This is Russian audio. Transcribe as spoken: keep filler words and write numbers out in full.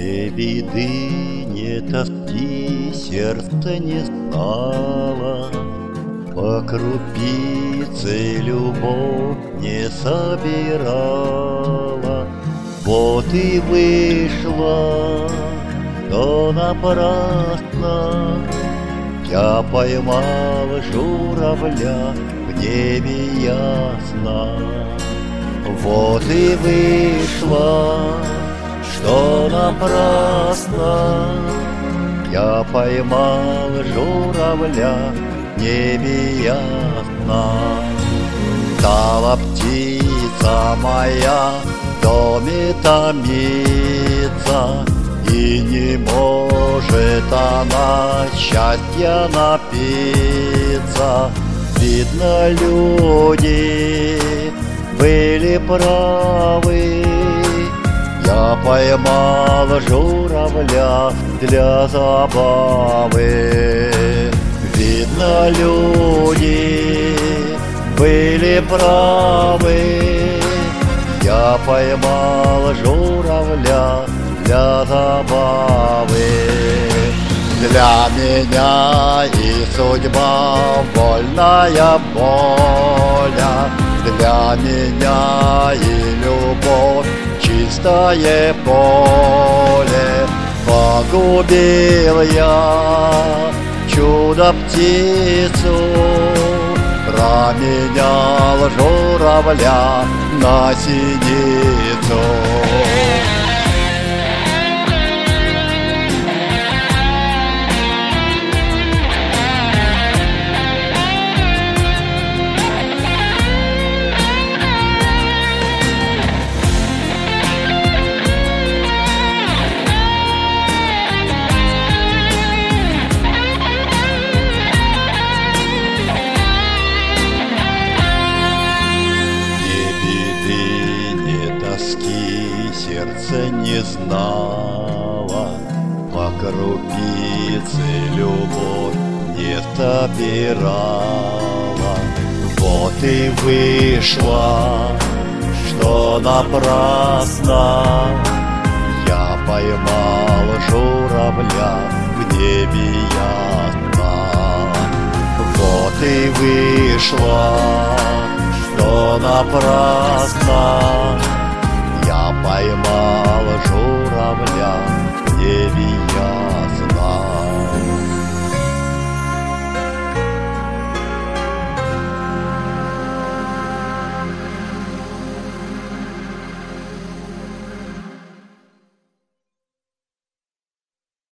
Не беды, не тоски, сердце не стало, по крупице любовь не собирала. Вот и вышла, что напрасно я поймал журавля в небе ясно. Вот и вышло, что напрасно я поймал журавля в небе ясно. Стала птица моя в доме томиться, и не может она счастья напиться. Видно, люди были правы, я поймал журавля для забавы. Видно, люди были правы, я поймал журавля для забавы. Для меня и судьба вольная воля, для меня и любовь чистое поле. Погубил я чудо-птицу, променял журавля на синицу. Сердце не знало, по крупице любовь не собирала. Вот и вышло, что напрасно я поймал журавля в небе ясно. Вот и вышло, что напрасно я поймал журавля